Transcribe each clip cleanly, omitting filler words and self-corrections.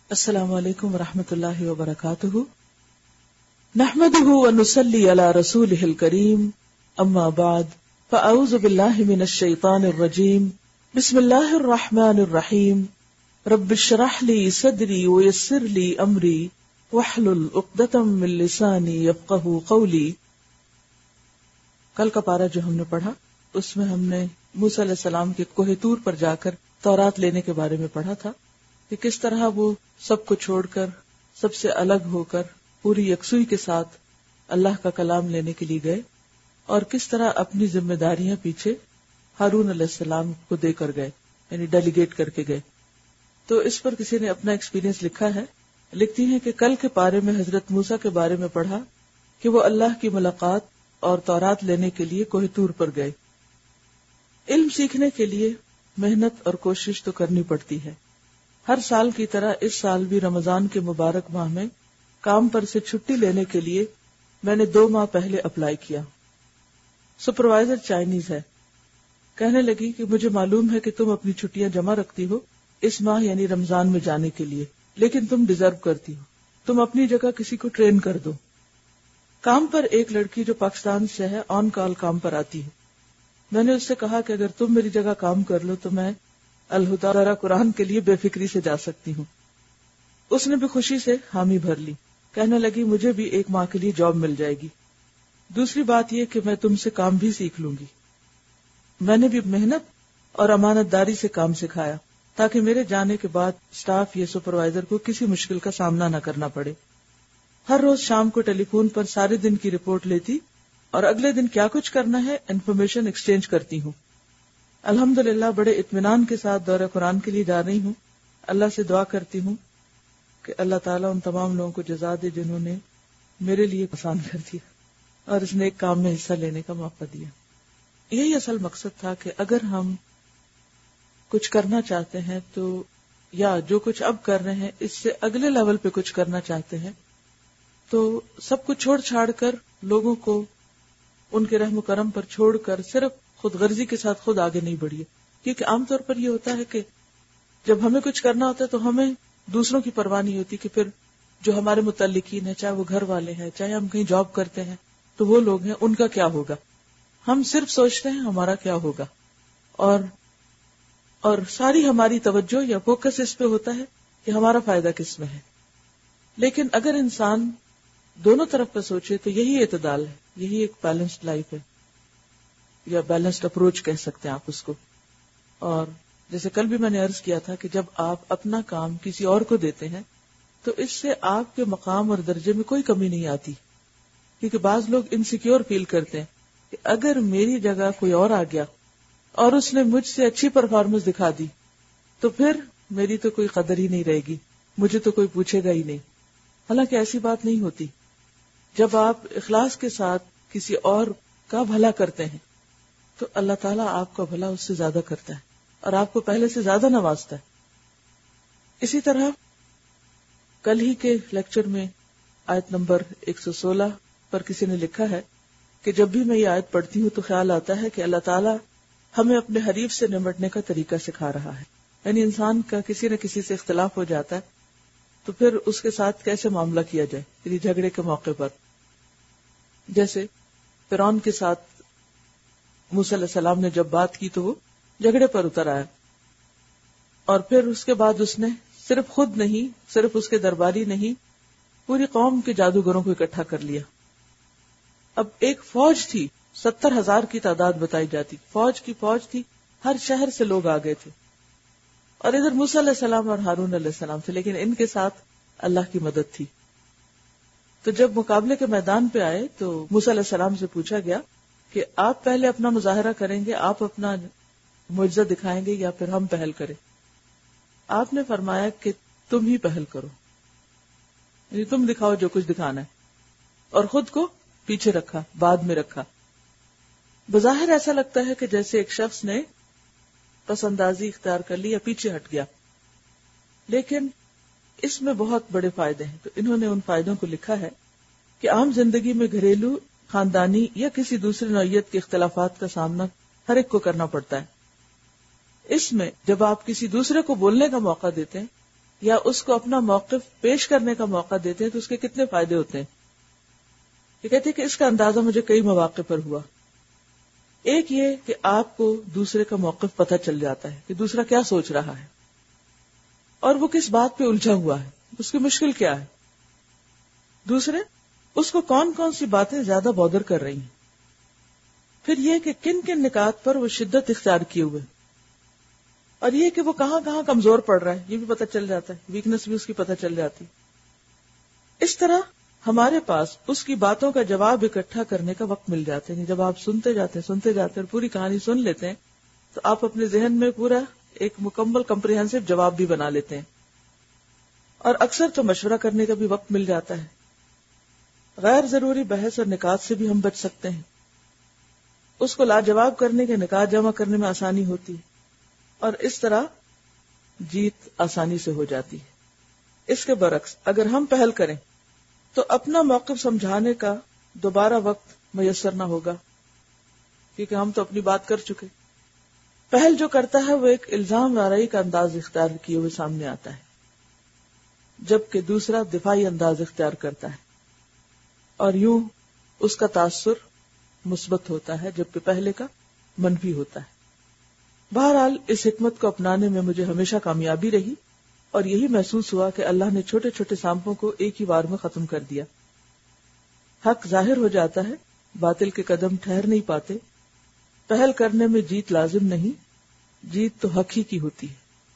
السلام علیکم ورحمۃ اللہ وبرکاتہ، نحمده ونصلی علی رسولہ الکریم، اما بعد فاعوذ باللہ من الشیطان الرجیم، بسم اللہ الرحمن الرحیم، رب اشرح لی صدری ویسر لی امری واحلل عقدۃ من لسانی یفقہوا قولی۔ کل کا پارہ جو ہم نے پڑھا اس میں ہم نے موسیٰ علیہ السلام کے کوہ طور پر جا کر تورات لینے کے بارے میں پڑھا تھا کہ کس طرح وہ سب کو چھوڑ کر، سب سے الگ ہو کر، پوری یکسوئی کے ساتھ اللہ کا کلام لینے کے لیے گئے، اور کس طرح اپنی ذمہ داریاں پیچھے ہارون علیہ السلام کو دے کر گئے، یعنی ڈیلیگیٹ کر کے گئے۔ تو اس پر کسی نے اپنا ایکسپیرینس لکھا ہے، لکھتی ہیں کہ کل کے پارے میں حضرت موسیٰ کے بارے میں پڑھا کہ وہ اللہ کی ملاقات اور تورات لینے کے لیے کوہ طور پر گئے۔ علم سیکھنے کے لیے محنت اور کوشش تو کرنی پڑتی ہے۔ ہر سال کی طرح اس سال بھی رمضان کے مبارک ماہ میں کام پر سے چھٹی لینے کے لیے میں نے 2 ماہ پہلے اپلائی کیا۔ سپروائزر چائنیز ہے، کہنے لگی کہ مجھے معلوم ہے کہ تم اپنی چھٹیاں جمع رکھتی ہو اس ماہ یعنی رمضان میں جانے کے لیے، لیکن تم ڈیزرو کرتی ہو، تم اپنی جگہ کسی کو ٹرین کر دو۔ کام پر ایک لڑکی جو پاکستان سے ہے آن کال کام پر آتی ہے۔ میں نے اس سے کہا کہ اگر تم میری جگہ کام کر لو تو میں الہدیٰ قرآن کے لیے بے فکری سے جا سکتی ہوں۔ اس نے بھی خوشی سے حامی بھر لی، کہنے لگی مجھے بھی 1 ماہ کے لیے جاب مل جائے گی۔ دوسری بات یہ کہ میں تم سے کام بھی سیکھ لوں گی۔ میں نے بھی محنت اور امانت داری سے کام سکھایا تاکہ میرے جانے کے بعد سٹاف یا سپروائزر کو کسی مشکل کا سامنا نہ کرنا پڑے۔ ہر روز شام کو ٹیلی فون پر سارے دن کی رپورٹ لیتی اور اگلے دن کیا کچھ کرنا ہے انفارمیشن ایکسچینج کرتی ہوں۔ الحمدللہ بڑے اطمینان کے ساتھ دورہ قرآن کے لیے جا رہی ہوں۔ اللہ سے دعا کرتی ہوں کہ اللہ تعالیٰ ان تمام لوگوں کو جزا دے جنہوں نے میرے لیے آسان کر دیا اور اس نیک کام میں حصہ لینے کا موقع دیا۔ یہی اصل مقصد تھا کہ اگر ہم کچھ کرنا چاہتے ہیں تو، یا جو کچھ اب کر رہے ہیں اس سے اگلے لیول پہ کچھ کرنا چاہتے ہیں، تو سب کچھ چھوڑ چھاڑ کر لوگوں کو ان کے رحم و کرم پر چھوڑ کر صرف خود غرضی کے ساتھ خود آگے نہیں بڑھیے۔ کیونکہ عام طور پر یہ ہوتا ہے کہ جب ہمیں کچھ کرنا ہوتا ہے تو ہمیں دوسروں کی پرواہ نہیں ہوتی کہ پھر جو ہمارے متعلقین ہیں، چاہے وہ گھر والے ہیں، چاہے ہم کہیں جاب کرتے ہیں تو وہ لوگ ہیں، ان کا کیا ہوگا۔ ہم صرف سوچتے ہیں ہمارا کیا ہوگا، اور ساری ہماری توجہ یا فوکس اس پہ ہوتا ہے کہ ہمارا فائدہ کس میں ہے۔ لیکن اگر انسان دونوں طرف کا سوچے تو یہی اعتدال ہے، یہی ایک بیلنسڈ لائف ہے، یا بیلنسڈ اپروچ کہہ سکتے ہیں آپ اس کو۔ اور جیسے کل بھی میں نے عرض کیا تھا کہ جب آپ اپنا کام کسی اور کو دیتے ہیں تو اس سے آپ کے مقام اور درجے میں کوئی کمی نہیں آتی، کیونکہ بعض لوگ انسیکیور فیل کرتے ہیں کہ اگر میری جگہ کوئی اور آ گیا اور اس نے مجھ سے اچھی پرفارمنس دکھا دی تو پھر میری تو کوئی قدر ہی نہیں رہے گی، مجھے تو کوئی پوچھے گا ہی نہیں۔ حالانکہ ایسی بات نہیں ہوتی۔ جب آپ اخلاص کے ساتھ کسی اور کا بھلا کرتے ہیں تو اللہ تعالیٰ آپ کا بھلا اس سے زیادہ کرتا ہے اور آپ کو پہلے سے زیادہ نوازتا ہے۔ اسی طرح کل ہی کے لیکچر میں آیت نمبر 116 پر کسی نے لکھا ہے کہ جب بھی میں یہ آیت پڑھتی ہوں تو خیال آتا ہے کہ اللہ تعالیٰ ہمیں اپنے حریف سے نمٹنے کا طریقہ سکھا رہا ہے۔ یعنی انسان کا کسی نہ کسی سے اختلاف ہو جاتا ہے تو پھر اس کے ساتھ کیسے معاملہ کیا جائے، یعنی جھگڑے کے موقع پر۔ جیسے فرعون کے ساتھ موسیٰ علیہ السلام نے جب بات کی تو وہ جھگڑے پر اتر آیا، اور پھر اس کے بعد اس نے صرف خود نہیں، صرف اس کے درباری نہیں، پوری قوم کے جادوگروں کو اکٹھا کر لیا۔ اب ایک فوج تھی، 70,000 کی تعداد بتائی جاتی، فوج کی فوج تھی، ہر شہر سے لوگ آ گئے تھے، اور ادھر موسیٰ علیہ السلام اور ہارون علیہ السلام تھے، لیکن ان کے ساتھ اللہ کی مدد تھی۔ تو جب مقابلے کے میدان پہ آئے تو موسیٰ علیہ السلام سے پوچھا گیا کہ آپ پہلے اپنا مظاہرہ کریں گے، آپ اپنا معجزہ دکھائیں گے یا پھر ہم پہل کریں؟ آپ نے فرمایا کہ تم ہی پہل کرو، یعنی تم دکھاؤ جو کچھ دکھانا ہے، اور خود کو پیچھے رکھا، بعد میں رکھا۔ بظاہر ایسا لگتا ہے کہ جیسے ایک شخص نے پس اندازی اختیار کر لی یا پیچھے ہٹ گیا، لیکن اس میں بہت بڑے فائدے ہیں۔ تو انہوں نے ان فائدوں کو لکھا ہے کہ عام زندگی میں گھریلو، خاندانی یا کسی دوسری نوعیت کے اختلافات کا سامنا ہر ایک کو کرنا پڑتا ہے۔ اس میں جب آپ کسی دوسرے کو بولنے کا موقع دیتے ہیں یا اس کو اپنا موقف پیش کرنے کا موقع دیتے ہیں تو اس کے کتنے فائدے ہوتے ہیں. یہ کہتے ہیں کہ اس کا اندازہ مجھے کئی مواقع پر ہوا. ایک یہ کہ آپ کو دوسرے کا موقف پتہ چل جاتا ہے کہ دوسرا کیا سوچ رہا ہے اور وہ کس بات پہ الجھا ہوا ہے, اس کی مشکل کیا ہے. دوسرے, اس کو کون کون سی باتیں زیادہ بودر کر رہی ہیں. پھر یہ کہ کن کن نکات پر وہ شدت اختیار کیے ہوئے, اور یہ کہ وہ کہاں کہاں کمزور پڑ رہا ہے یہ بھی پتہ چل جاتا ہے, ویکنس بھی اس کی پتہ چل جاتی. اس طرح ہمارے پاس اس کی باتوں کا جواب اکٹھا کرنے کا وقت مل جاتے ہیں. جب آپ سنتے جاتے ہیں اور پوری کہانی سن لیتے ہیں تو آپ اپنے ذہن میں پورا ایک مکمل کمپریہنسو جواب بھی بنا لیتے ہیں. اور اکثر تو مشورہ کرنے کا بھی وقت مل جاتا ہے. غیر ضروری بحث اور نکات سے بھی ہم بچ سکتے ہیں. اس کو لاجواب کرنے کے نکات جمع کرنے میں آسانی ہوتی ہے اور اس طرح جیت آسانی سے ہو جاتی ہے. اس کے برعکس اگر ہم پہل کریں تو اپنا موقف سمجھانے کا دوبارہ وقت میسر نہ ہوگا, کیونکہ ہم تو اپنی بات کر چکے. پہل جو کرتا ہے وہ ایک الزام آرائی کا انداز اختیار کیے ہوئے سامنے آتا ہے, جبکہ دوسرا دفاعی انداز اختیار کرتا ہے, اور یوں اس کا تاثر مثبت ہوتا ہے جبکہ پہلے کا منفی ہوتا ہے. بہرحال اس حکمت کو اپنانے میں مجھے ہمیشہ کامیابی رہی اور یہی محسوس ہوا کہ اللہ نے چھوٹے چھوٹے سانپوں کو ایک ہی وار میں ختم کر دیا. حق ظاہر ہو جاتا ہے, باطل کے قدم ٹھہر نہیں پاتے. پہل کرنے میں جیت لازم نہیں, جیت تو حق ہی کی ہوتی ہے.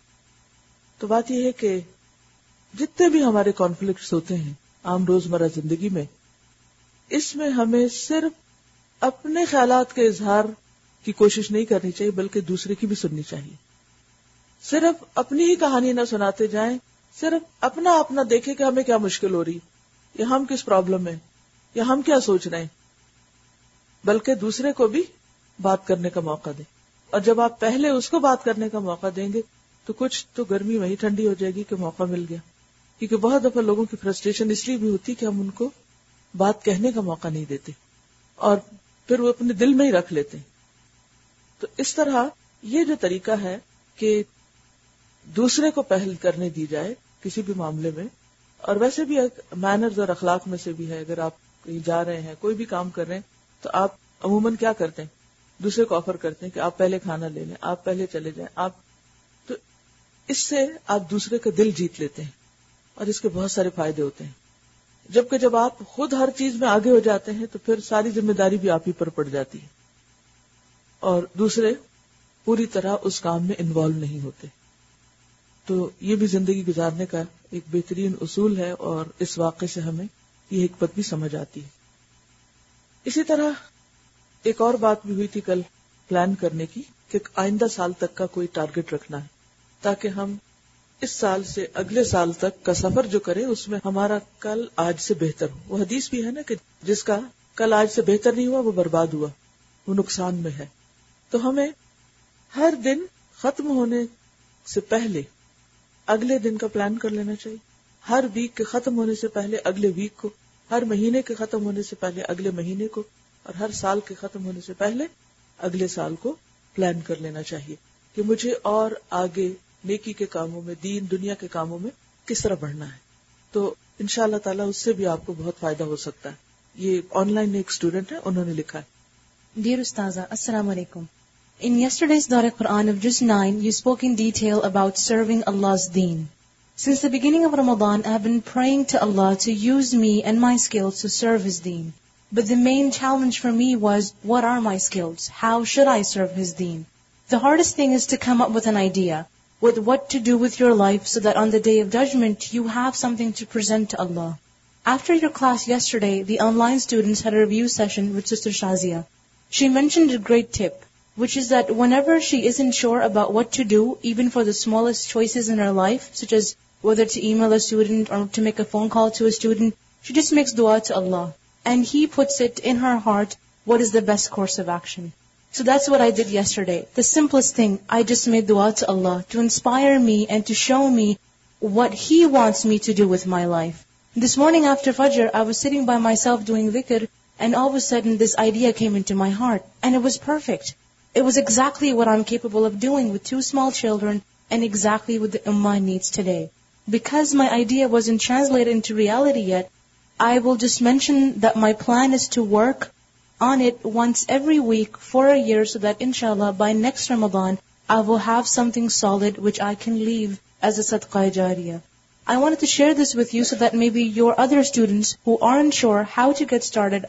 تو بات یہ ہے کہ جتنے بھی ہمارے کانفلکٹس ہوتے ہیں عام روزمرہ زندگی میں, اس میں ہمیں صرف اپنے خیالات کے اظہار کی کوشش نہیں کرنی چاہیے بلکہ دوسرے کی بھی سننی چاہیے. صرف اپنی ہی کہانی نہ سناتے جائیں, صرف اپنا دیکھیں کہ ہمیں کیا مشکل ہو رہی یا ہم کس پرابلم میں یا ہم کیا سوچ رہے ہیں, بلکہ دوسرے کو بھی بات کرنے کا موقع دیں. اور جب آپ پہلے اس کو بات کرنے کا موقع دیں گے تو کچھ تو گرمی وہی ٹھنڈی ہو جائے گی کہ موقع مل گیا. کیونکہ بہت دفعہ لوگوں کی فرسٹریشن اس لیے بھی ہوتی کہ ہم ان کو بات کہنے کا موقع نہیں دیتے اور پھر وہ اپنے دل میں ہی رکھ لیتے. تو اس طرح یہ جو طریقہ ہے کہ دوسرے کو پہل کرنے دی جائے کسی بھی معاملے میں, اور ویسے بھی ایک مینرز اور اخلاق میں سے بھی ہے. اگر آپ کہیں جا رہے ہیں, کوئی بھی کام کر رہے ہیں, تو آپ عموماً کیا کرتے ہیں, دوسرے کو آفر کرتے ہیں کہ آپ پہلے کھانا لے لیں, آپ پہلے چلے جائیں. آپ تو اس سے آپ دوسرے کا دل جیت لیتے ہیں اور اس کے بہت سارے فائدے ہوتے ہیں. جبکہ جب آپ خود ہر چیز میں آگے ہو جاتے ہیں تو پھر ساری ذمہ داری بھی آپ ہی پر پڑ جاتی ہے اور دوسرے پوری طرح اس کام میں انوالو نہیں ہوتے. تو یہ بھی زندگی گزارنے کا ایک بہترین اصول ہے اور اس واقعے سے ہمیں یہ حکمت بھی سمجھ آتی ہے. اسی طرح ایک اور بات بھی ہوئی تھی کل پلان کرنے کی کہ آئندہ سال تک کا کوئی ٹارگٹ رکھنا ہے تاکہ ہم اس سال سے اگلے سال تک کا سفر جو کریں اس میں ہمارا کل آج سے بہتر ہو. وہ حدیث بھی ہے نا کہ جس کا کل آج سے بہتر نہیں ہوا وہ برباد ہوا, وہ نقصان میں ہے. تو ہمیں ہر دن ختم ہونے سے پہلے اگلے دن کا پلان کر لینا چاہیے, ہر ویک کے ختم ہونے سے پہلے اگلے ویک کو, ہر مہینے کے ختم ہونے سے پہلے اگلے مہینے کو, اور ہر سال کے ختم ہونے سے پہلے اگلے سال کو پلان کر لینا چاہیے کہ مجھے اور آگے نیکی کے کاموں میں, دین دنیا کے کاموں میں کس طرح بڑھنا ہے. تو انشاءاللہ تعالیٰ اس سے بھی آپ کو بہت فائدہ ہو سکتا ہے. یہ آن لائن ایک اسٹوڈنٹ ہے, انہوں نے لکھا ہے. Dear Ustaza, Assalamu alaikum. In yesterday's Dawra Quran of Juz 9, you spoke in detail about serving Allah's deen. Since the beginning of Ramadan, I have been praying to Allah to use me and my skills to serve His deen. But the main challenge for me was, what are my skills? How should I serve His deen? The hardest thing is to come up with an idea, with what to do with your life so that on the day of judgment, you have something to present to Allah. After your class yesterday, the online students had a review session with Sister Shazia. She mentioned a great tip, which is that whenever she isn't sure about what to do, even for the smallest choices in her life, such as whether to email a student or to make a phone call to a student, she just makes dua to Allah. And He puts it in her heart what is the best course of action. So that's what I did yesterday. The simplest thing, I just made dua to Allah to inspire me and to show me what He wants me to do with my life. This morning after Fajr, I was sitting by myself doing dhikr, and all of a sudden this idea came into my heart, and it was perfect. It was exactly what I'm capable of doing with 2 small children and exactly what the Ummah needs today. because my idea wasn't translated into reality yet, I will just mention that my plan is to work on it once every week for a year, so that inshallah by next Ramadan I will have something solid which I can leave as a sadaqah jariyah. I wanted to share this with you so that maybe your other students who aren't sure how to get started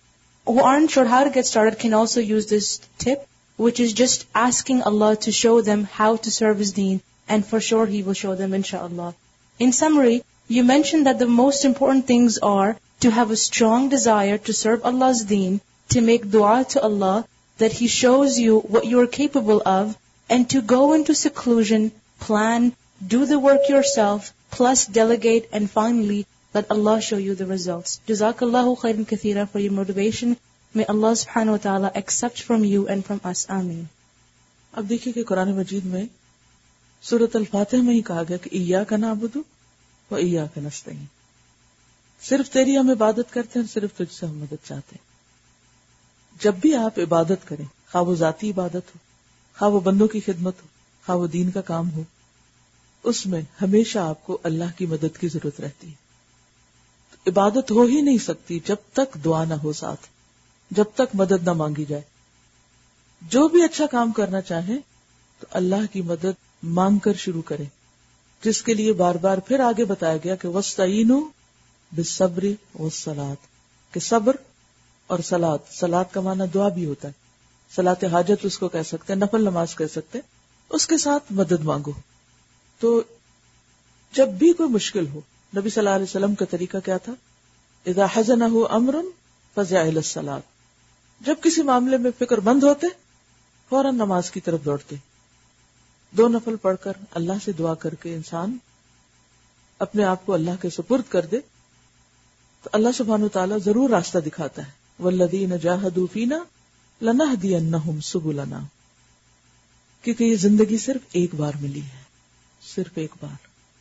can also use this tip, which is just asking Allah to show them how to serve His deen, and for sure He will show them inshallah. In summary, you mentioned that the most important things are to have a strong desire to serve Allah's deen, to make dua to Allah that He shows you what you are capable of, and to go into seclusion, plan, do the work yourself, plus delegate, and finally let Allah show you the results. Jazakallahu khairan kathira for your motivation. May Allah subhanahu wa ta'ala accept from you and from us. Ameen. اب دیکھیے کہ قرآن مجید میں سورۃ الفاتح میں ہی کہا گیا کہ ایاک نعبد و ایاک نستعین، صرف تیری ہم عبادت کرتے ہیں، صرف تجھ سے ہم مدد چاہتے ہیں. جب بھی آپ عبادت کریں، خواہ وہ ذاتی عبادت ہو، خواہ وہ بندوں کی خدمت ہو، خواہ وہ دین کا کام ہو، اس میں ہمیشہ آپ کو اللہ کی مدد کی ضرورت رہتی ہے. عبادت ہو ہی نہیں سکتی جب تک دعا نہ ہو ساتھ، جب تک مدد نہ مانگی جائے. جو بھی اچھا کام کرنا چاہیں تو اللہ کی مدد مانگ کر شروع کریں، جس کے لیے بار بار پھر آگے بتایا گیا کہ وَاسْتَعِینُوا بِالصَّبْرِ وَالصَّلَاةِ، کہ صبر اور صلاۃ کا معنی دعا بھی ہوتا ہے، صلاۃ حاجت اس کو کہہ سکتے ہیں، نفل نماز کہہ سکتے ہیں، اس کے ساتھ مدد مانگو. تو جب بھی کوئی مشکل ہو، نبی صلی اللہ علیہ وسلم کا طریقہ کیا تھا؟ اذا حزنہ امر فزع الی الصلاۃ، جب کسی معاملے میں فکر مند ہوتے فوراً نماز کی طرف دوڑتے. 2 نفل پڑھ کر اللہ سے دعا کر کے انسان اپنے آپ کو اللہ کے سپرد کر دے تو اللہ سبحانہ وتعالی ضرور راستہ دکھاتا ہے. والذین جاہدوا فینا لنہدینہم سبلنا، کیونکہ یہ زندگی صرف ایک بار ملی ہے، صرف ایک بار.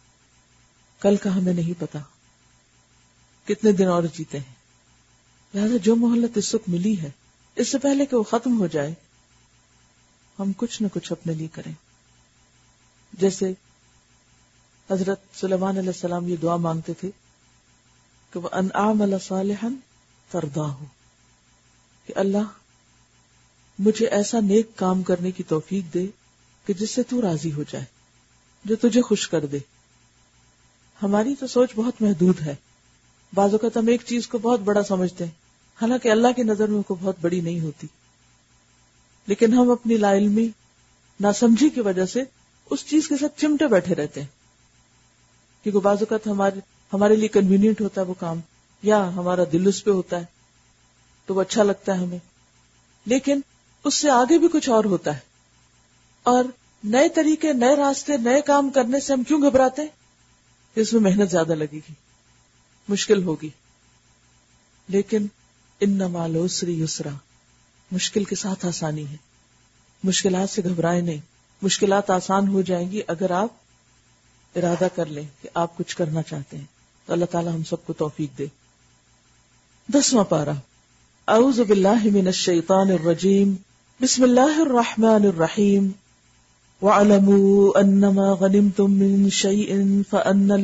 کل کا ہمیں نہیں پتا کتنے دن اور جیتے ہیں، لہذا جو مہلت اس وقت ملی ہے، اس سے پہلے کہ وہ ختم ہو جائے ہم کچھ نہ کچھ اپنے لیے کریں. جیسے حضرت سلیمان علیہ السلام یہ دعا مانگتے تھے کہ وَأَنْ أَعْمَلَ صَالِحًا تَرْضَاهُ، کہ اللہ مجھے ایسا نیک کام کرنے کی توفیق دے کہ جس سے تو راضی ہو جائے، جو تجھے خوش کر دے. ہماری تو سوچ بہت محدود ہے، بعض اوقات ہم ایک چیز کو بہت بڑا سمجھتے ہیں، حالانکہ اللہ کی نظر میں وہ بہت بڑی نہیں ہوتی، لیکن ہم اپنی لا علمی، ناسمجھی کی وجہ سے اس چیز کے ساتھ چمٹے بیٹھے رہتے ہیں، کیونکہ بعض اوقات ہمارے لیے کنوینئنٹ ہوتا ہے وہ کام، یا ہمارا دل اس پہ ہوتا ہے تو وہ اچھا لگتا ہے ہمیں، لیکن اس سے آگے بھی کچھ اور ہوتا ہے. اور نئے طریقے، نئے راستے، نئے کام کرنے سے ہم کیوں گھبراتے ہیں؟ اس میں محنت زیادہ لگے گی، مشکل ہوگی. لیکن ان مع العسر یسرا، مشکل کے ساتھ آسانی ہے. مشکلات سے گھبرائے نہیں، مشکلات آسان ہو جائیں گی اگر آپ ارادہ کر لیں کہ آپ کچھ کرنا چاہتے ہیں. تو اللہ تعالی ہم سب کو توفیق دے. 10واں پارہ. اعوذ باللہ من الشیطان الرجیم، بسم اللہ الرحمن الرحیم. وَاعْلَمُوا أَنَّمَا غَنِمْتُم مِّن شَيْءٍ فَأَنَّ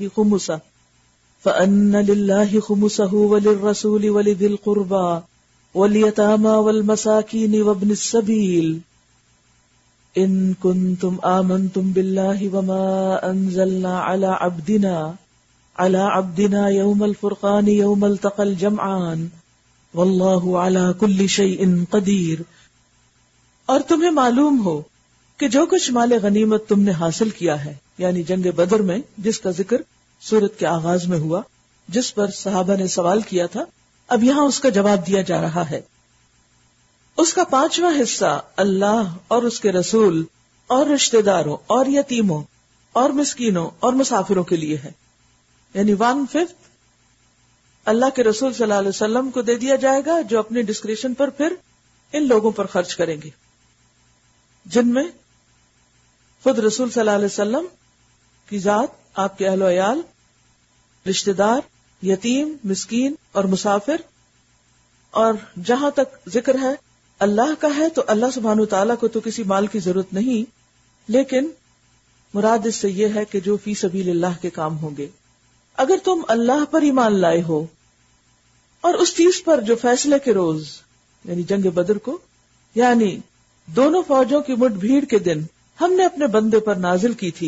لِلَّهِ خُمُسَهُ وَلِلرَّسُولِ وَلِذِي الْقُرْبَى وَالْيَتَامَى وَالْمَسَاكِينِ وَابْنِ السَّبِيلِ إِن كُنتُمْ آمَنتُم بِاللَّهِ وَمَا أَنزَلْنَا عَلَى عَبْدِنَا يَوْمَ الْفُرْقَانِ يَوْمَ الْتَقَى الْجَمْعَانِ وَاللَّهُ عَلَى كُلِّ شَيْءٍ قَدِيرٌ. اور تمہیں معلوم ہو کہ جو کچھ مال غنیمت تم نے حاصل کیا ہے، یعنی جنگ بدر میں جس کا ذکر سورت کے آغاز میں ہوا، جس پر صحابہ نے سوال کیا تھا، اب یہاں اس کا جواب دیا جا رہا ہے. اس کا 5واں حصہ اللہ اور اس کے رسول اور رشتہ داروں اور یتیموں اور مسکینوں اور مسافروں کے لیے ہے. یعنی 1/5 اللہ کے رسول صلی اللہ علیہ وسلم کو دے دیا جائے گا، جو اپنے ڈسکریشن پر پھر ان لوگوں پر خرچ کریں گے، جن میں خود رسول صلی اللہ علیہ وسلم کی ذات، آپ کے اہل و عیال، رشتہ دار، یتیم، مسکین اور مسافر. اور جہاں تک ذکر ہے اللہ کا ہے تو اللہ سبحانہ وتعالیٰ کو تو کسی مال کی ضرورت نہیں، لیکن مراد اس سے یہ ہے کہ جو فی سبیل اللہ کے کام ہوں گے. اگر تم اللہ پر ایمان لائے ہو اور اس چیز پر جو فیصلے کے روز یعنی جنگ بدر کو، یعنی دونوں فوجوں کی مٹ بھیڑ کے دن ہم نے اپنے بندے پر نازل کی تھی،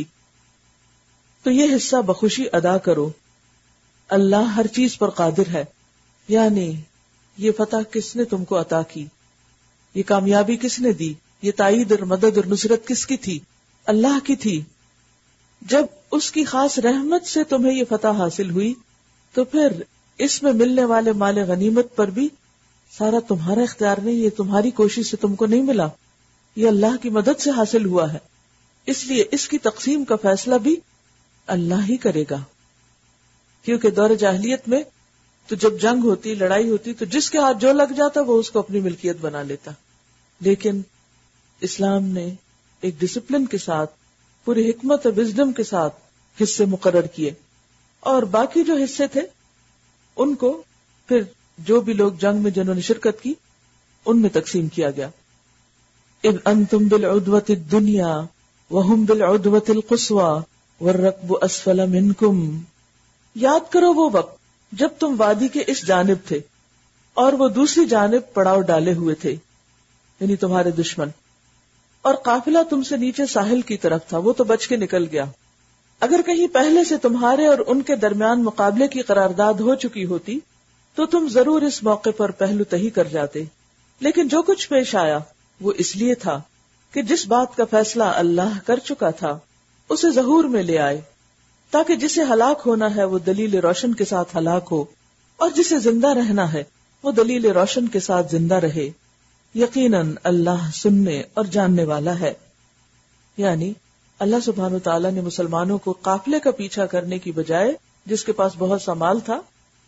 تو یہ حصہ بخوشی ادا کرو. اللہ ہر چیز پر قادر ہے. یعنی یہ فتح کس نے تم کو عطا کی، یہ کامیابی کس نے دی، یہ تائید اور مدد اور نصرت کس کی تھی؟ اللہ کی تھی. جب اس کی خاص رحمت سے تمہیں یہ فتح حاصل ہوئی تو پھر اس میں ملنے والے مال غنیمت پر بھی سارا تمہارا اختیار نہیں، یہ تمہاری کوشش سے تم کو نہیں ملا، یہ اللہ کی مدد سے حاصل ہوا ہے. اس لیے اس کی تقسیم کا فیصلہ بھی اللہ ہی کرے گا. کیونکہ دور جاہلیت میں تو جب جنگ ہوتی، لڑائی ہوتی، تو جس کے ہاتھ جو لگ جاتا وہ اس کو اپنی ملکیت بنا لیتا. لیکن اسلام نے ایک ڈسپلن کے ساتھ، پوری حکمت اور وزڈم کے ساتھ حصے مقرر کیے، اور باقی جو حصے تھے ان کو پھر جو بھی لوگ جنگ میں جنہوں نے شرکت کی ان میں تقسیم کیا گیا. اذ انتم بالعدوۃ الدنیا وهم بالعدوۃ القصوى والركب اسفل منکم. یاد کرو وہ وقت جب تم وادی کے اس جانب تھے اور وہ دوسری جانب پڑاؤ ڈالے ہوئے تھے، یعنی تمہارے دشمن، اور قافلہ تم سے نیچے ساحل کی طرف تھا، وہ تو بچ کے نکل گیا. اگر کہیں پہلے سے تمہارے اور ان کے درمیان مقابلے کی قرارداد ہو چکی ہوتی تو تم ضرور اس موقع پر پہلو تہی کر جاتے. لیکن جو کچھ پیش آیا وہ اس لیے تھا کہ جس بات کا فیصلہ اللہ کر چکا تھا اسے ظہور میں لے آئے، تاکہ جسے ہلاک ہونا ہے وہ دلیل روشن کے ساتھ ہلاک ہو، اور جسے زندہ رہنا ہے وہ دلیل روشن کے ساتھ زندہ رہے. یقیناً اللہ سننے اور جاننے والا ہے. یعنی اللہ سبحانہ و تعالیٰ نے مسلمانوں کو قافلے کا پیچھا کرنے کی بجائے، جس کے پاس بہت سا مال تھا،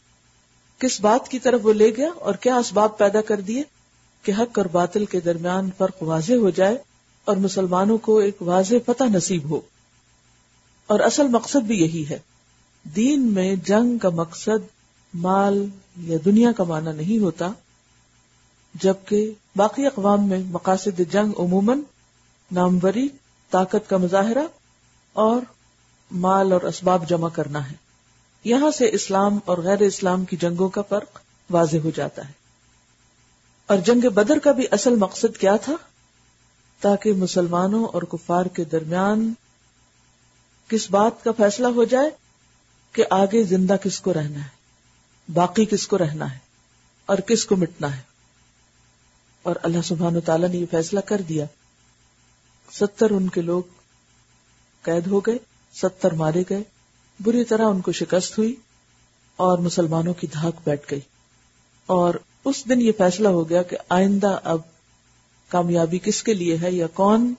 کس بات کی طرف وہ لے گیا اور کیا اسباب پیدا کر دیے کہ حق اور باطل کے درمیان فرق واضح ہو جائے اور مسلمانوں کو ایک واضح فتح نصیب ہو. اور اصل مقصد بھی یہی ہے. دین میں جنگ کا مقصد مال یا دنیا کمانا نہیں ہوتا، جبکہ باقی اقوام میں مقاصد جنگ عموماً ناموری، طاقت کا مظاہرہ اور مال اور اسباب جمع کرنا ہے. یہاں سے اسلام اور غیر اسلام کی جنگوں کا فرق واضح ہو جاتا ہے. اور جنگ بدر کا بھی اصل مقصد کیا تھا؟ تاکہ مسلمانوں اور کفار کے درمیان کس بات کا فیصلہ ہو جائے کہ آگے زندہ کس کو رہنا ہے، باقی کس کو رہنا ہے اور کس کو مٹنا ہے. اور اللہ سبحانہ تعالیٰ نے یہ فیصلہ کر دیا. 70 ان کے لوگ قید ہو گئے، 70 مارے گئے، بری طرح ان کو شکست ہوئی اور مسلمانوں کی دھاک بیٹھ گئی. اور اس دن یہ فیصلہ ہو گیا کہ آئندہ اب کامیابی کس کے لیے ہے، یا کون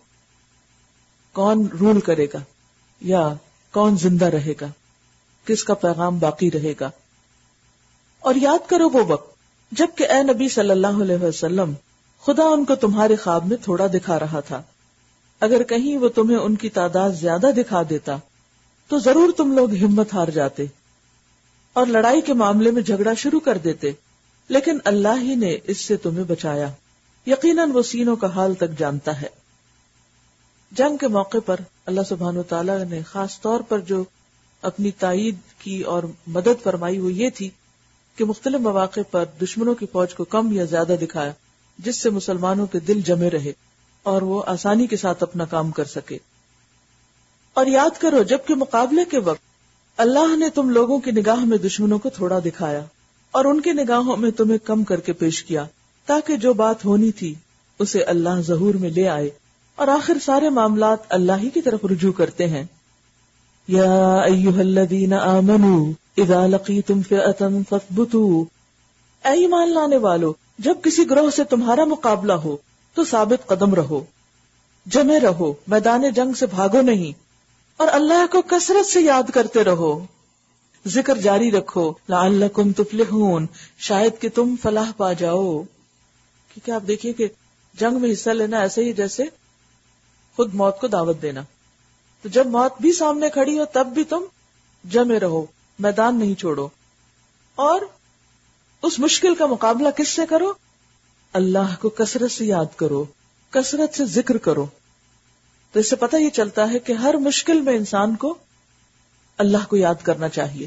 رول کرے گا، یا کون زندہ رہے گا، کس کا پیغام باقی رہے گا. اور یاد کرو وہ وقت جب کہ اے نبی صلی اللہ علیہ وسلم خدا ان کو تمہارے خواب میں تھوڑا دکھا رہا تھا. اگر کہیں وہ تمہیں ان کی تعداد زیادہ دکھا دیتا تو ضرور تم لوگ ہمت ہار جاتے اور لڑائی کے معاملے میں جھگڑا شروع کر دیتے، لیکن اللہ ہی نے اس سے تمہیں بچایا. یقیناً وہ سینوں کا حال تک جانتا ہے. جنگ کے موقع پر اللہ سبحانہ وتعالیٰ نے خاص طور پر جو اپنی تائید کی اور مدد فرمائی وہ یہ تھی کہ مختلف مواقع پر دشمنوں کی فوج کو کم یا زیادہ دکھایا، جس سے مسلمانوں کے دل جمے رہے اور وہ آسانی کے ساتھ اپنا کام کر سکے. اور یاد کرو جب کہ مقابلے کے وقت اللہ نے تم لوگوں کی نگاہ میں دشمنوں کو تھوڑا دکھایا اور ان کی نگاہوں میں تمہیں کم کر کے پیش کیا، تاکہ جو بات ہونی تھی اسے اللہ ظہور میں لے آئے، اور آخر سارے معاملات اللہ ہی کی طرف رجوع کرتے ہیں. یا ایھا الذین آمنوا اذا لقیتم فئۃ فاثبتوا. اے ایمان لانے والو، جب کسی گروہ سے تمہارا مقابلہ ہو تو ثابت قدم رہو، جمے رہو، میدان جنگ سے بھاگو نہیں، اور اللہ کو کثرت سے یاد کرتے رہو، ذکر جاری رکھو، لعلکم تفلحون، شاید کہ تم فلاح پا جاؤ. کیونکہ آپ دیکھیے کہ جنگ میں حصہ لینا ایسے ہی جیسے خود موت کو دعوت دینا. تو جب موت بھی سامنے کھڑی ہو تب بھی تم جمے رہو، میدان نہیں چھوڑو، اور اس مشکل کا مقابلہ کس سے کرو؟ اللہ کو کثرت سے یاد کرو، کثرت سے ذکر کرو. تو اس سے پتہ یہ چلتا ہے کہ ہر مشکل میں انسان کو اللہ کو یاد کرنا چاہیے.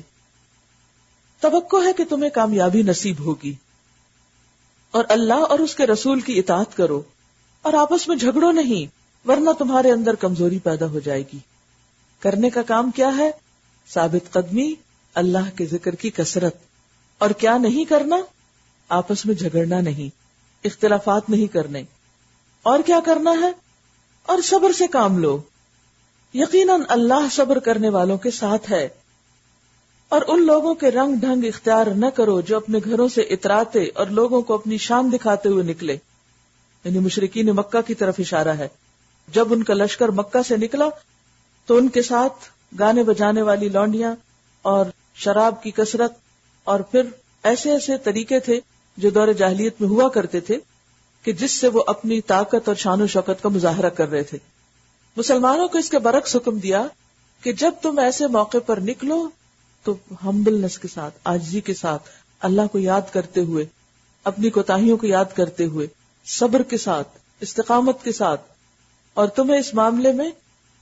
توقع ہے کہ تمہیں کامیابی نصیب ہوگی اور اللہ اور اس کے رسول کی اطاعت کرو اور آپس میں جھگڑو نہیں, ورنہ تمہارے اندر کمزوری پیدا ہو جائے گی. کرنے کا کام کیا ہے؟ ثابت قدمی, اللہ کے ذکر کی کثرت. اور کیا نہیں کرنا؟ آپس میں جھگڑنا نہیں, اختلافات نہیں کرنے. اور کیا کرنا ہے؟ اور صبر سے کام لو. یقیناً اللہ صبر کرنے والوں کے ساتھ ہے. اور ان لوگوں کے رنگ ڈھنگ اختیار نہ کرو جو اپنے گھروں سے اتراتے اور لوگوں کو اپنی شان دکھاتے ہوئے نکلے. یعنی مشرکین مکہ کی طرف اشارہ ہے. جب ان کا لشکر مکہ سے نکلا تو ان کے ساتھ گانے بجانے والی لونڈیاں اور شراب کی کثرت اور پھر ایسے ایسے طریقے تھے جو دور جاہلیت میں ہوا کرتے تھے کہ جس سے وہ اپنی طاقت اور شان و شوکت کا مظاہرہ کر رہے تھے. مسلمانوں کو اس کے برعکس حکم دیا کہ جب تم ایسے موقع پر نکلو تو ہمبلنس کے ساتھ, عاجزی کے ساتھ, اللہ کو یاد کرتے ہوئے, اپنی کوتاہیوں کو یاد کرتے ہوئے, صبر کے ساتھ, استقامت کے ساتھ. اور تمہیں اس معاملے میں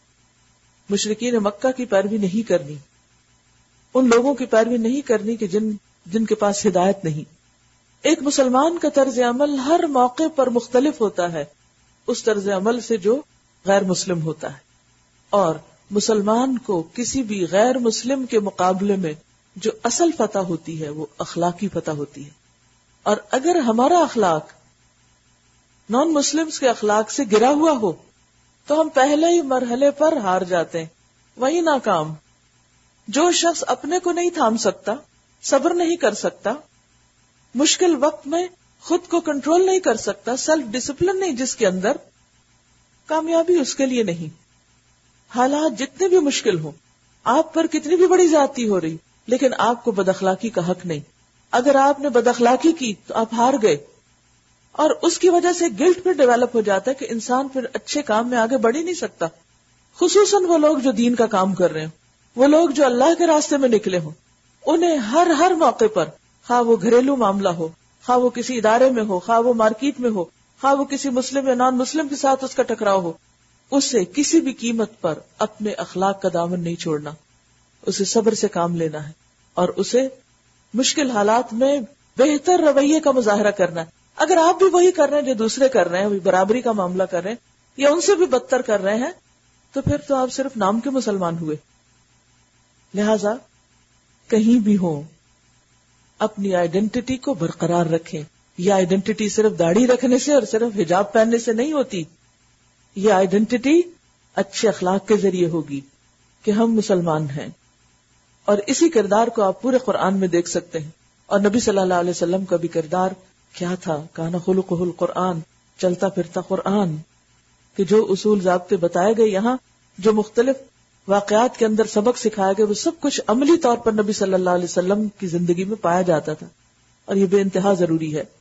مشرکین مکہ کی پیروی نہیں کرنی, ان لوگوں کی پیروی نہیں کرنی کہ جن کے پاس ہدایت نہیں. ایک مسلمان کا طرز عمل ہر موقع پر مختلف ہوتا ہے اس طرز عمل سے جو غیر مسلم ہوتا ہے. اور مسلمان کو کسی بھی غیر مسلم کے مقابلے میں جو اصل فتح ہوتی ہے وہ اخلاقی فتح ہوتی ہے. اور اگر ہمارا اخلاق نان مسلمز کے اخلاق سے گرا ہوا ہو تو ہم پہلے ہی مرحلے پر ہار جاتے ہیں, وہی ناکام. جو شخص اپنے کو نہیں تھام سکتا, صبر نہیں کر سکتا, مشکل وقت میں خود کو کنٹرول نہیں کر سکتا, سیلف ڈسپلن نہیں جس کے اندر, کامیابی اس کے لیے نہیں. حالات جتنے بھی مشکل ہوں, آپ پر کتنی بھی بڑی زیادتی ہو رہی, لیکن آپ کو بد اخلاقی کا حق نہیں. اگر آپ نے بد اخلاقی کی تو آپ ہار گئے, اور اس کی وجہ سے گلٹ پھر ڈیولپ ہو جاتا ہے کہ انسان پھر اچھے کام میں آگے بڑھ ہی نہیں سکتا. خصوصاً وہ لوگ جو دین کا کام کر رہے ہیں, وہ لوگ جو اللہ کے راستے میں نکلے ہوں, انہیں ہر موقع پر, خواہ وہ گھریلو معاملہ ہو, خواہ وہ کسی ادارے میں ہو, خواہ وہ مارکیٹ میں ہو, خواہ وہ کسی مسلم یا نان مسلم کے ساتھ اس کا ٹکراؤ ہو, اسے کسی بھی قیمت پر اپنے اخلاق کا دامن نہیں چھوڑنا. اسے صبر سے کام لینا ہے اور اسے مشکل حالات میں بہتر رویے کا مظاہرہ کرنا ہے. اگر آپ بھی وہی کر رہے ہیں جو دوسرے کر رہے ہیں, برابری کا معاملہ کر رہے ہیں یا ان سے بھی بدتر کر رہے ہیں, تو پھر تو آپ صرف نام کے مسلمان ہوئے. لہذا کہیں بھی ہوں اپنی آئیڈینٹی کو برقرار رکھیں. یہ آئیڈینٹی صرف داڑھی رکھنے سے اور صرف حجاب پہننے سے نہیں ہوتی. یہ آئیڈینٹی اچھے اخلاق کے ذریعے ہوگی کہ ہم مسلمان ہیں. اور اسی کردار کو آپ پورے قرآن میں دیکھ سکتے ہیں. اور نبی صلی اللہ علیہ وسلم کا بھی کردار کیا تھا؟ کان خلقہ القرآن, چلتا پھرتا قرآن. کہ جو اصول ضابطے بتائے گئے یہاں, جو مختلف واقعات کے اندر سبق سکھائے گئے, وہ سب کچھ عملی طور پر نبی صلی اللہ علیہ وسلم کی زندگی میں پایا جاتا تھا, اور یہ بے انتہا ضروری ہے.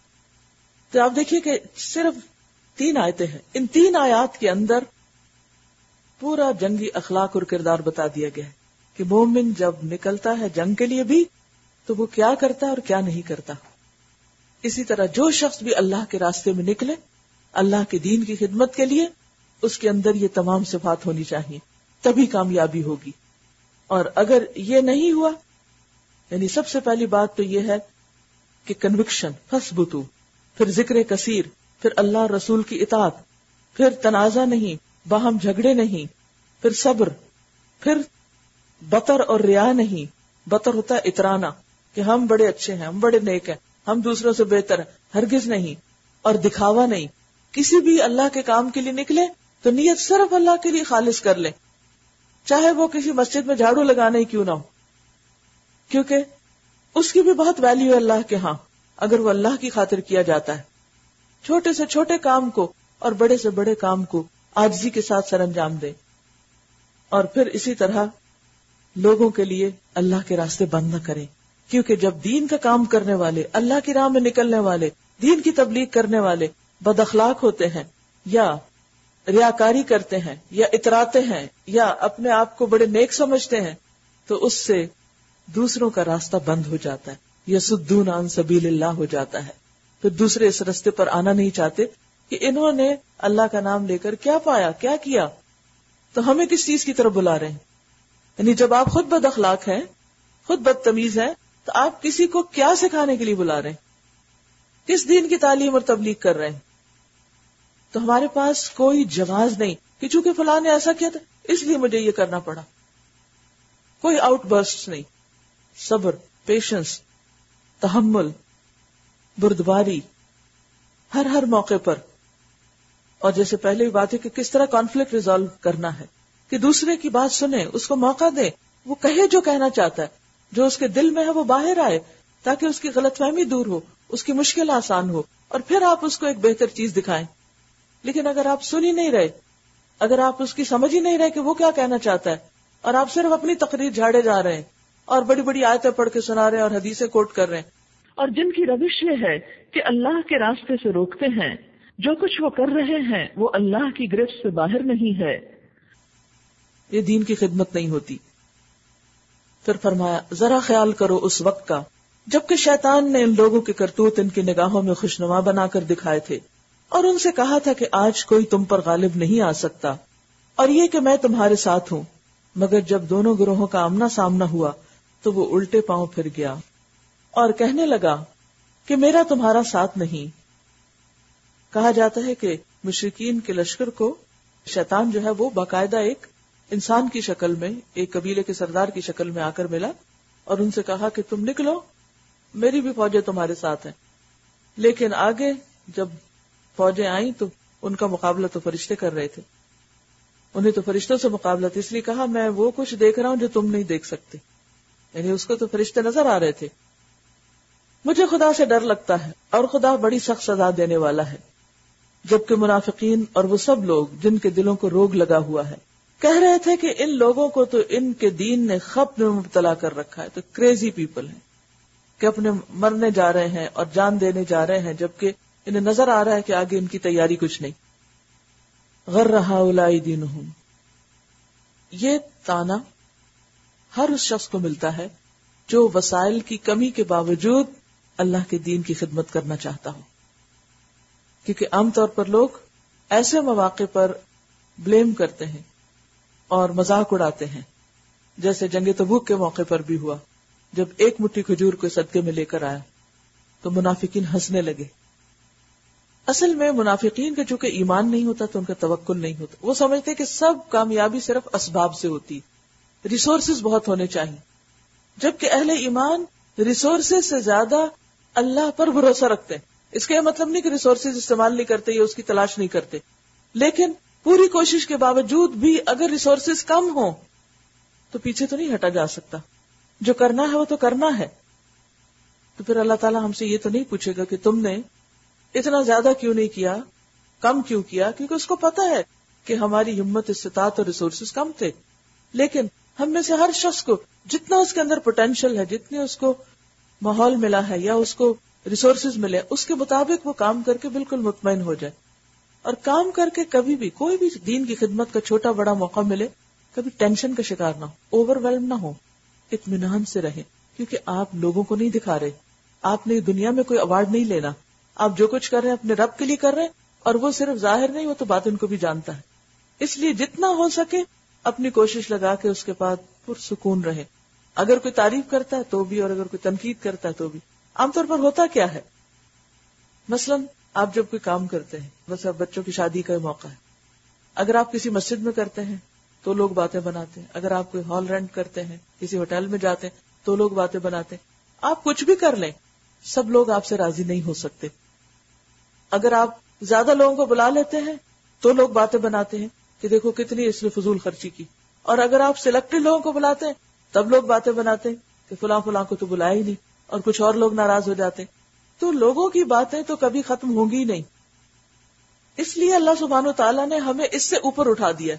تو آپ دیکھیے کہ صرف 3 آیتیں ہیں, ان 3 آیات کے اندر پورا جنگی اخلاق اور کردار بتا دیا گیا ہے کہ مومن جب نکلتا ہے جنگ کے لیے بھی تو وہ کیا کرتا ہے اور کیا نہیں کرتا. اسی طرح جو شخص بھی اللہ کے راستے میں نکلے اللہ کے دین کی خدمت کے لیے, اس کے اندر یہ تمام صفات ہونی چاہیے, تبھی کامیابی ہوگی. اور اگر یہ نہیں ہوا, یعنی سب سے پہلی بات تو یہ ہے کہ کنوکشن, فثبتو, پھر ذکر کثیر, پھر اللہ رسول کی اطاعت, پھر تنازع نہیں, باہم جھگڑے نہیں, پھر صبر, پھر بطر اور ریا نہیں. بطر ہوتا ہے اترانا کہ ہم بڑے اچھے ہیں, ہم بڑے نیک ہیں, ہم دوسروں سے بہتر ہیں, ہرگز نہیں. اور دکھاوا نہیں. کسی بھی اللہ کے کام کے لیے نکلے تو نیت صرف اللہ کے لیے خالص کر لیں, چاہے وہ کسی مسجد میں جھاڑو لگانا ہی کیوں نہ ہو, کیونکہ اس کی بھی بہت ویلیو ہے اللہ کے ہاں اگر وہ اللہ کی خاطر کیا جاتا ہے. چھوٹے سے چھوٹے کام کو اور بڑے سے بڑے کام کو عاجزی کے ساتھ سر انجام دیں. اور پھر اسی طرح لوگوں کے لیے اللہ کے راستے بند نہ کریں, کیونکہ جب دین کا کام کرنے والے, اللہ کی راہ میں نکلنے والے, دین کی تبلیغ کرنے والے بد اخلاق ہوتے ہیں یا ریاکاری کرتے ہیں یا اتراتے ہیں یا اپنے آپ کو بڑے نیک سمجھتے ہیں, تو اس سے دوسروں کا راستہ بند ہو جاتا ہے, یصدون عن سبیل اللہ ہو جاتا ہے. پھر دوسرے اس راستے پر آنا نہیں چاہتے, کہ انہوں نے اللہ کا نام لے کر کیا پایا، کیا کیا، تو ہمیں کس چیز کی طرف بلا رہے ہیں؟ یعنی جب آپ خود بد اخلاق ہیں، خود بدتمیز ہیں، تو آپ کسی کو کیا سکھانے کے لیے بلا رہے ہیں؟ کس دین کی تعلیم اور تبلیغ کر رہے ہیں؟ تو ہمارے پاس کوئی جواز نہیں کہ چونکہ فلاں نے ایسا کیا تھا اس لیے مجھے یہ کرنا پڑا. کوئی آؤٹ برسٹ نہیں. صبر، پیشنس، تحمل، بردباری ہر موقع پر. اور جیسے پہلے بھی بات ہے کہ کس طرح کانفلکٹ ریزالو کرنا ہے، کہ دوسرے کی بات سنیں، اس کو موقع دیں، وہ کہے جو کہنا چاہتا ہے، جو اس کے دل میں ہے وہ باہر آئے، تاکہ اس کی غلط فہمی دور ہو، اس کی مشکل آسان ہو، اور پھر آپ اس کو ایک بہتر چیز دکھائیں. لیکن اگر آپ سن ہی نہیں رہے، اگر آپ اس کی سمجھ ہی نہیں رہے کہ وہ کیا کہنا چاہتا ہے، اور آپ صرف اپنی تقریر جھاڑے جا رہے ہیں اور بڑی بڑی آیتیں پڑھ کے سنا رہے ہیں اور حدیثیں کوٹ کر رہے ہیں، اور جن کی روش یہ ہے کہ اللہ کے راستے سے روکتے ہیں، جو کچھ وہ کر رہے ہیں وہ اللہ کی گرفت سے باہر نہیں ہے، یہ دین کی خدمت نہیں ہوتی. پھر فرمایا ذرا خیال کرو اس وقت کا جبکہ شیطان نے ان لوگوں کے کرتوت ان کی نگاہوں میں خوشنما بنا کر دکھائے تھے، اور ان سے کہا تھا کہ آج کوئی تم پر غالب نہیں آ سکتا، اور یہ کہ میں تمہارے ساتھ ہوں. مگر جب دونوں گروہوں کا آمنا سامنا ہوا تو وہ الٹے پاؤں پھر گیا اور کہنے لگا کہ میرا تمہارا ساتھ نہیں. کہا جاتا ہے کہ مشرکین کے لشکر کو شیطان جو ہے وہ باقاعدہ ایک انسان کی شکل میں، ایک قبیلے کے سردار کی شکل میں آ کر ملا اور ان سے کہا کہ تم نکلو، میری بھی فوجیں تمہارے ساتھ ہیں. لیکن آگے جب فوجیں آئیں تو ان کا مقابلہ تو فرشتے کر رہے تھے، انہیں تو فرشتوں سے مقابلہ تھا، اس لیے کہا میں وہ کچھ دیکھ رہا ہوں جو تم نہیں دیکھ سکتے. یعنی اس کو تو فرشتے نظر آ رہے تھے. مجھے خدا سے ڈر لگتا ہے اور خدا بڑی سخت سزا دینے والا ہے. جبکہ منافقین اور وہ سب لوگ جن کے دلوں کو روگ لگا ہوا ہے کہہ رہے تھے کہ ان لوگوں کو تو ان کے دین نے خبط میں مبتلا کر رکھا ہے، تو کریزی پیپل ہیں کہ اپنے مرنے جا رہے ہیں اور جان دینے جا رہے ہیں، جبکہ انہیں نظر آ رہا ہے کہ آگے ان کی تیاری کچھ نہیں. غر ہؤلاء دینہم، یہ تانا ہر اس شخص کو ملتا ہے جو وسائل کی کمی کے باوجود اللہ کے دین کی خدمت کرنا چاہتا ہو. کیونکہ عام طور پر لوگ ایسے مواقع پر بلیم کرتے ہیں اور مذاق اڑاتے ہیں، جیسے جنگ تبوک کے موقع پر بھی ہوا، جب ایک مٹھی کھجور کو صدقے میں لے کر آیا تو منافقین ہنسنے لگے. اصل میں منافقین کے چونکہ ایمان نہیں ہوتا تو ان کا توکل نہیں ہوتا. وہ سمجھتے کہ سب کامیابی صرف اسباب سے ہوتی، ریسورسز بہت ہونے چاہیے، جبکہ اہل ایمان ریسورسز سے زیادہ اللہ پر بھروسہ رکھتے ہیں. اس کا یہ مطلب نہیں کہ ریسورسز استعمال نہیں کرتے یا اس کی تلاش نہیں کرتے، لیکن پوری کوشش کے باوجود بھی اگر ریسورسز کم ہوں تو پیچھے تو نہیں ہٹا جا سکتا. جو کرنا ہے وہ تو کرنا ہے. تو پھر اللہ تعالیٰ ہم سے یہ تو نہیں پوچھے گا کہ تم نے اتنا زیادہ کیوں نہیں کیا، کم کیوں کیا، کیونکہ اس کو پتا ہے کہ ہماری ہمت، استطاعت اور ریسورسز کم تھے. لیکن ہم میں سے ہر شخص کو جتنا اس کے اندر پوٹینشیل ہے، جتنے اس کو ماحول ملا ہے یا اس کو ریسورسز ملے، اس کے مطابق وہ کام کر کے بالکل مطمئن ہو جائے. اور کام کر کے کبھی بھی کوئی بھی دین کی خدمت کا چھوٹا بڑا موقع ملے کبھی ٹینشن کا شکار نہ ہو، اوور ویلم نہ ہو، اطمینان سے رہیں. کیونکہ آپ لوگوں کو نہیں دکھا رہے، آپ نے دنیا میں کوئی ایوارڈ نہیں لینا. آپ جو کچھ کر رہے ہیں اپنے رب کے لیے کر رہے ہیں، اور وہ صرف ظاہر نہیں، وہ تو باطن کو بھی جانتا ہے. اس لیے جتنا ہو سکے اپنی کوشش لگا کے اس کے بعد پرسکون رہے. اگر کوئی تعریف کرتا ہے تو بھی، اور اگر کوئی تنقید کرتا ہے تو بھی. عام طور پر ہوتا کیا ہے، مثلاً آپ جب کوئی کام کرتے ہیں، بس اب بچوں کی شادی کا موقع ہے، اگر آپ کسی مسجد میں کرتے ہیں تو لوگ باتیں بناتے ہیں. اگر آپ کوئی ہال رینٹ کرتے ہیں، کسی ہوٹل میں جاتے ہیں تو لوگ باتیں بناتے ہیں. آپ کچھ بھی کر لیں، سب لوگ آپ سے راضی نہیں ہو سکتے. اگر آپ زیادہ لوگوں کو بلا لیتے ہیں تو لوگ باتیں بناتے ہیں کہ دیکھو کتنی اس نے فضول خرچی کی. اور اگر آپ سلیکٹڈ لوگوں کو بلاتے ہیں تب لوگ باتیں بناتے ہیں کہ فلاں فلاں کو تو بلایا ہی نہیں، اور کچھ اور لوگ ناراض ہو جاتے ہیں. تو لوگوں کی باتیں تو کبھی ختم ہوں گی نہیں. اس لیے اللہ سبحانہ و تعالیٰ نے ہمیں اس سے اوپر اٹھا دیا.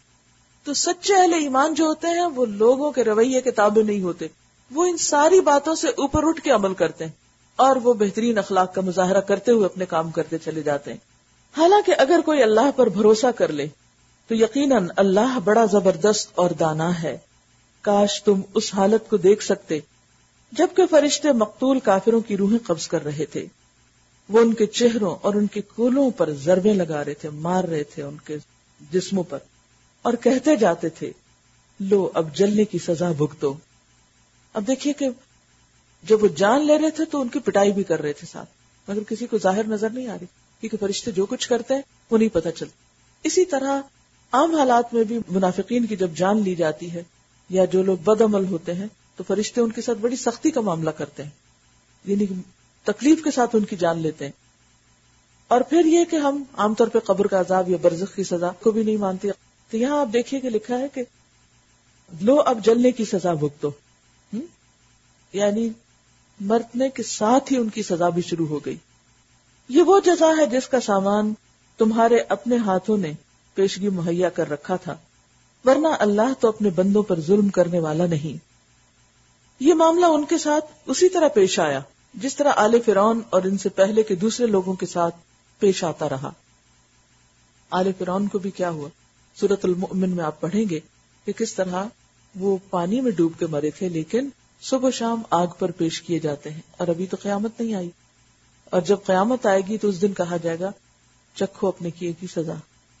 تو سچے اہل ایمان جو ہوتے ہیں وہ لوگوں کے رویے کے تابع نہیں ہوتے، وہ ان ساری باتوں سے اوپر اٹھ کے عمل کرتے ہیں اور وہ بہترین اخلاق کا مظاہرہ کرتے ہوئے اپنے کام کرتے چلے جاتے ہیں. حالانکہ اگر کوئی اللہ پر بھروسہ کر لے تو یقیناً اللہ بڑا زبردست اور دانا ہے. کاش تم اس حالت کو دیکھ سکتے جبکہ فرشتے مقتول کافروں کی روحیں قبض کر رہے تھے. وہ ان کے چہروں اور ان کے کولوں پر ضربیں لگا رہے تھے، مار رہے تھے ان کے جسموں پر، اور کہتے جاتے تھے لو اب جلنے کی سزا بھگتو۔ اب دیکھیے کہ جب وہ جان لے رہے تھے تو ان کی پٹائی بھی کر رہے تھے ساتھ، مگر کسی کو ظاہر نظر نہیں آ رہی، کیونکہ فرشتے جو کچھ کرتے ہیں وہ نہیں پتہ چلتا۔ اسی طرح عام حالات میں بھی منافقین کی جب جان لی جاتی ہے یا جو لوگ بد عمل ہوتے ہیں تو فرشتے ان کے ساتھ بڑی سختی کا معاملہ کرتے ہیں، یعنی تکلیف کے ساتھ ان کی جان لیتے ہیں۔ اور پھر یہ کہ ہم عام طور پہ قبر کا عذاب یا برزخ کی سزا کو بھی نہیں مانتے، تو یہاں آپ دیکھیے کہ لکھا ہے کہ لو اب جلنے کی سزا بھگتو، یعنی مرنے کے ساتھ ہی ان کی سزا بھی شروع ہو گئی۔ یہ وہ جزا ہے جس کا سامان تمہارے اپنے ہاتھوں نے پیشگی مہیا کر رکھا تھا، ورنہ اللہ تو اپنے بندوں پر ظلم کرنے والا نہیں۔ یہ معاملہ ان کے ساتھ اسی طرح پیش آیا جس طرح آل فرعون اور ان سے پہلے کے دوسرے لوگوں کے ساتھ پیش آتا رہا۔ آل فرعون کو بھی کیا ہوا؟ سورۃ المؤمن میں آپ پڑھیں گے کہ کس طرح وہ پانی میں ڈوب کے مرے تھے، لیکن صبح شام آگ پر پیش کیے جاتے ہیں، اور ابھی تو قیامت نہیں آئی، اور جب قیامت آئے گی تو اس دن کہا جائے گا چکھو اپنے کیے کی سزا۔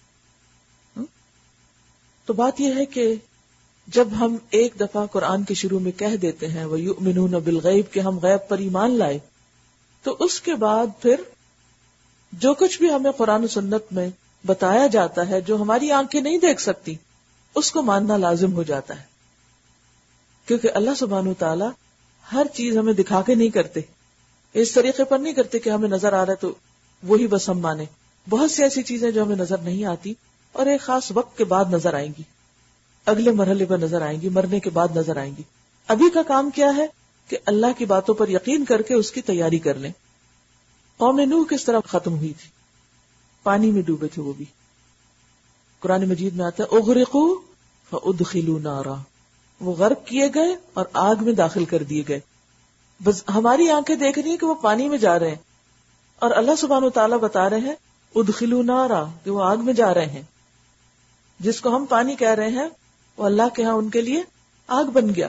تو بات یہ ہے کہ جب ہم ایک دفعہ قرآن کے شروع میں کہہ دیتے ہیں وَيُؤْمِنُونَ بِالْغَيْبِ کہ ہم غیب پر ایمان لائے، تو اس کے بعد پھر جو کچھ بھی ہمیں قرآن و سنت میں بتایا جاتا ہے جو ہماری آنکھیں نہیں دیکھ سکتی، اس کو ماننا لازم ہو جاتا ہے، کیونکہ اللہ سبحانہ وتعالی ہر چیز ہمیں دکھا کے نہیں کرتے، اس طریقے پر نہیں کرتے کہ ہمیں نظر آ رہا ہے تو وہی بس ہم مانیں۔ بہت سی ایسی چیزیں جو ہمیں نظر نہیں آتی اور ایک خاص وقت کے بعد نظر آئیں گی، اگلے مرحلے پر نظر آئیں گی، مرنے کے بعد نظر آئیں گی۔ ابھی کا کام کیا ہے کہ اللہ کی باتوں پر یقین کر کے اس کی تیاری کر لیں۔ قوم نوح کس طرح ختم ہوئی تھی؟ پانی میں ڈوبے تھے وہ بھی۔ قرآن مجید میں آتا ہے اغرقوا فادخلوا نارا، وہ غرق کیے گئے اور آگ میں داخل کر دیے گئے۔ بس ہماری آنکھیں دیکھ رہی ہیں کہ وہ پانی میں جا رہے ہیں، اور اللہ سبحانہ وتعالیٰ بتا رہے ہیں ادخلوا نارا کہ وہ آگ میں جا رہے ہیں۔ جس کو ہم پانی کہہ رہے ہیں وہ اللہ کے ہاں ان کے لیے آگ بن گیا۔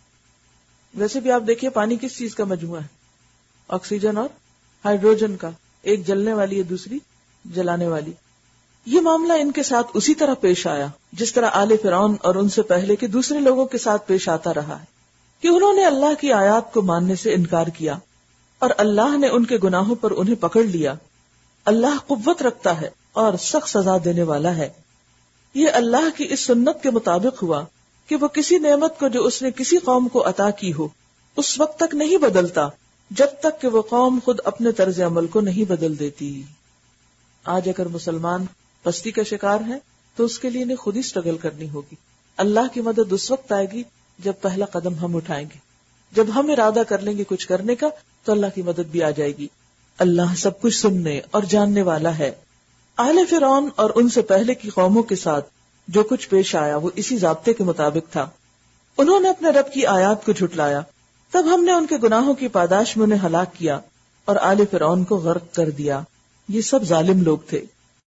ویسے بھی آپ دیکھیے پانی کس چیز کا مجموعہ ہے؟ آکسیجن اور ہائیڈروجن کا، ایک جلنے والی ہے دوسری جلانے والی۔ یہ معاملہ ان کے ساتھ اسی طرح پیش آیا جس طرح آل فرعون اور ان سے پہلے کے دوسرے لوگوں کے ساتھ پیش آتا رہا ہے کہ انہوں نے اللہ کی آیات کو ماننے سے انکار کیا اور اللہ نے ان کے گناہوں پر انہیں پکڑ لیا۔ اللہ قوت رکھتا ہے اور سخت سزا دینے والا ہے۔ یہ اللہ کی اس سنت کے مطابق ہوا کہ وہ کسی نعمت کو جو اس نے کسی قوم کو عطا کی ہو اس وقت تک نہیں بدلتا جب تک کہ وہ قوم خود اپنے طرز عمل کو نہیں بدل دیتی۔ آج اگر مسلمان پستی کا شکار ہے تو اس کے لیے انہیں خود ہی اسٹرگل کرنی ہوگی۔ اللہ کی مدد اس وقت آئے گی جب پہلا قدم ہم اٹھائیں گے، جب ہم ارادہ کر لیں گے کچھ کرنے کا تو اللہ کی مدد بھی آ جائے گی۔ اللہ سب کچھ سننے اور جاننے والا ہے۔ آل فرعون اور ان سے پہلے کی قوموں کے ساتھ جو کچھ پیش آیا وہ اسی ضابطے کے مطابق تھا۔ انہوں نے اپنے رب کی آیات کو جھٹلایا، تب ہم نے ان کے گناہوں کی پاداش میں انہیں ہلاک کیا اور آل فرعون کو غرق کر دیا۔ یہ سب ظالم لوگ تھے۔